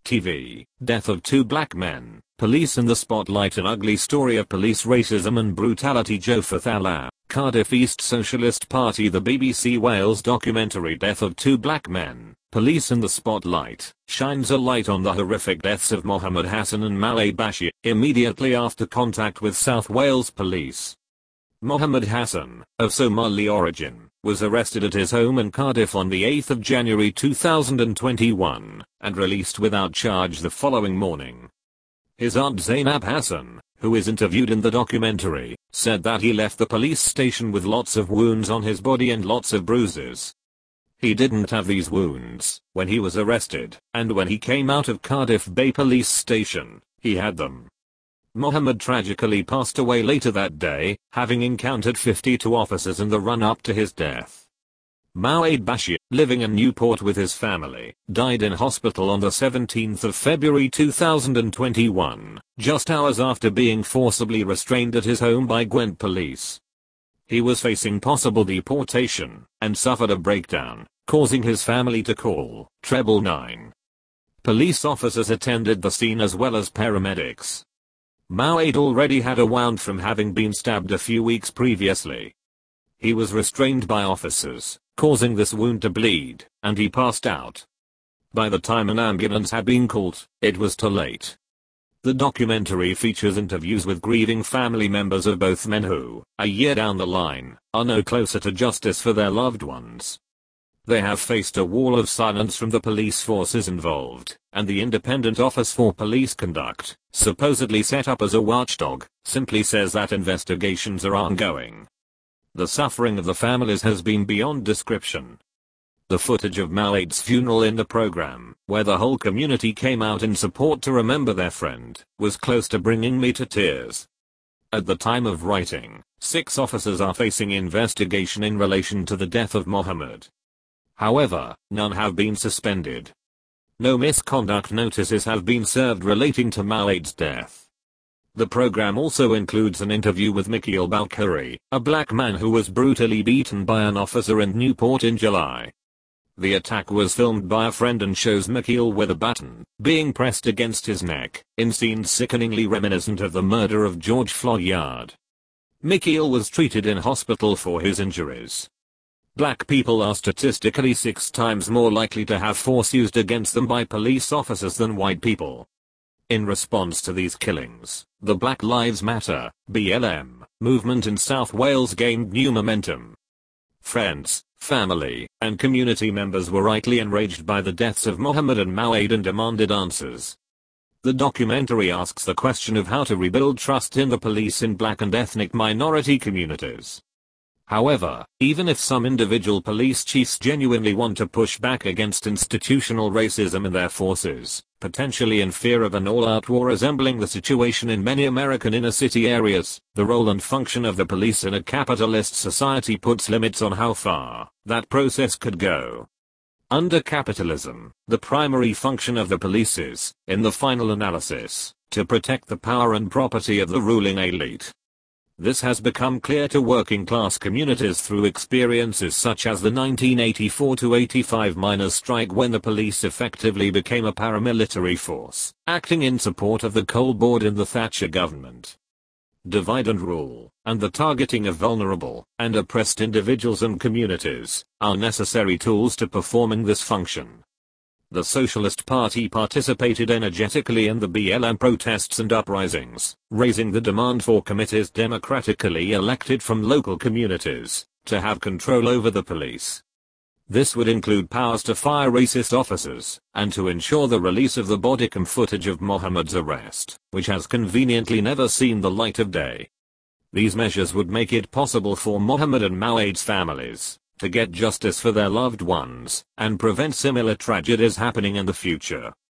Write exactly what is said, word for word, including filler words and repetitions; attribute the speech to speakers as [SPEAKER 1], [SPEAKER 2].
[SPEAKER 1] T V, Death of Two Black Men, Police in the Spotlight. An ugly story of police racism and brutality. Joseph Allah, Cardiff East Socialist Party. The B B C Wales documentary Death of Two Black Men, Police in the Spotlight shines a light on the horrific deaths of Mohammed Hassan and Maleid Bashir immediately after contact with South Wales Police. Mohammed Hassan, of Somali origin, was arrested at his home in Cardiff on the eighth of January two thousand twenty-one, and released without charge the following morning. His aunt Zainab Hassan, who is interviewed in the documentary, said that he left the police station with lots of wounds on his body and lots of bruises. He didn't have these wounds when he was arrested, and when he came out of Cardiff Bay Police Station, he had them. Mohammed tragically passed away later that day, having encountered fifty-two officers in the run-up to his death. Maleid Bashir, living in Newport with his family, died in hospital on the seventeenth of February two thousand twenty-one, just hours after being forcibly restrained at his home by Gwent police. He was facing possible deportation, and suffered a breakdown, causing his family to call treble nine. Police officers attended the scene as well as paramedics. Maleid already had a wound from having been stabbed a few weeks previously. He was restrained by officers, causing this wound to bleed, and he passed out. By the time an ambulance had been called, it was too late. The documentary features interviews with grieving family members of both men who, a year down the line, are no closer to justice for their loved ones. They have faced a wall of silence from the police forces involved, and the Independent Office for Police Conduct, supposedly set up as a watchdog, simply says that investigations are ongoing. The suffering of the families has been beyond description. The footage of Maleid's funeral in the program, where the whole community came out in support to remember their friend, was close to bringing me to tears. At the time of writing, six officers are facing investigation in relation to the death of Mohammed. However, none have been suspended. No misconduct notices have been served relating to Maleid's death. The program also includes an interview with Mikhail Balkari, a black man who was brutally beaten by an officer in Newport in July. The attack was filmed by a friend and shows Mikhail with a baton being pressed against his neck, in scenes sickeningly reminiscent of the murder of George Floyd. Mikhail was treated in hospital for his injuries. Black people are statistically six times more likely to have force used against them by police officers than white people. In response to these killings, the Black Lives Matter, B L M, movement in South Wales gained new momentum. Friends, family, and community members were rightly enraged by the deaths of Mohammed and Maleid and demanded answers. The documentary asks the question of how to rebuild trust in the police in black and ethnic minority communities. However, even if some individual police chiefs genuinely want to push back against institutional racism in their forces, potentially in fear of an all-out war resembling the situation in many American inner-city areas, the role and function of the police in a capitalist society puts limits on how far that process could go. Under capitalism, the primary function of the police is, in the final analysis, to protect the power and property of the ruling elite. This has become clear to working-class communities through experiences such as the nineteen eighty-four to eighty-five miners' strike, when the police effectively became a paramilitary force, acting in support of the coal board in the Thatcher government. Divide and rule, and the targeting of vulnerable and oppressed individuals and communities, are necessary tools to performing this function. The Socialist Party participated energetically in the B L M protests and uprisings, raising the demand for committees democratically elected from local communities to have control over the police. This would include powers to fire racist officers, and to ensure the release of the bodycam footage of Mohammed's arrest, which has conveniently never seen the light of day. These measures would make it possible for Mohammed and Maleid's families to get justice for their loved ones, and prevent similar tragedies happening in the future.